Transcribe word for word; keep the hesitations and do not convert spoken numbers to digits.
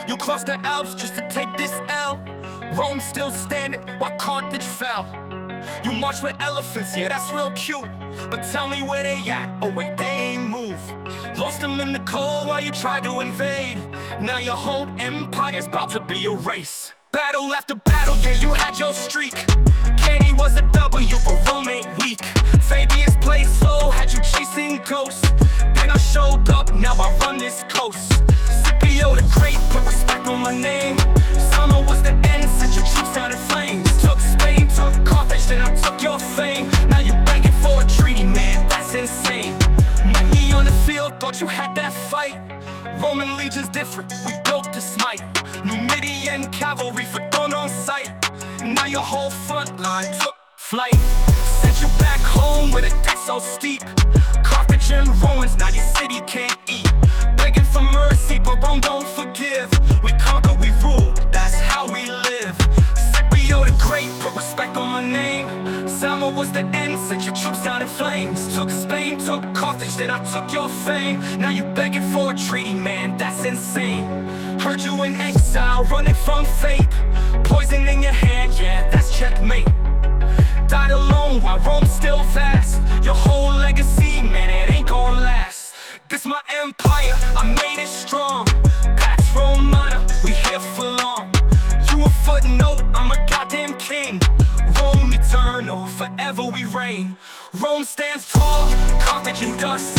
You crossed the Alps just to take this L. Rome still standing while Carthage fell. You march with elephants, yeah, that's real cute. But tell me where they at, oh wait, they ain't move. Lost them in the cold while you tried to invade. Now your whole empire's about to be erased. Battle after battle, yeah, you had your streak. Katie was a W, but Rome ain't weak. Fabius played slow, had you chasing ghosts. Then I showed up, now I run this coast. Scipio the Great, put respect on my name. Summer was the end, set your troops out in flames. Took Spain, took Carthage, then I took your fame. Now you begging for a treaty, man, that's insane. Met me on the field, thought you had that fight. Roman legion's different, we built to smite. Numidian cavalry for thrown on sight. Now your whole front line took flight. Sent you back home with a death so steep. Carthage and ruins, now your city can't eat. Begging for mercy, but Rome don't forgive. We conquer, we rule, that's how we live. Scipio the Great, put respect on my name. Summer was the end, set your troops out in flames. Took Spain, took Carthage, then I took your fame. Now you begging for a treaty, man, that's insane. Heard you in exile, running from fate. Poison in your hand, yeah, that's checkmate. Died alone while Rome's still vast. Your whole legacy, man, it ain't gonna last. This my empire, I made it strong. Pax Romana, we here for long. You a footnote, I'm a goddamn king. Rome eternal, forever we reign. Rome stands tall, Carthage in dust.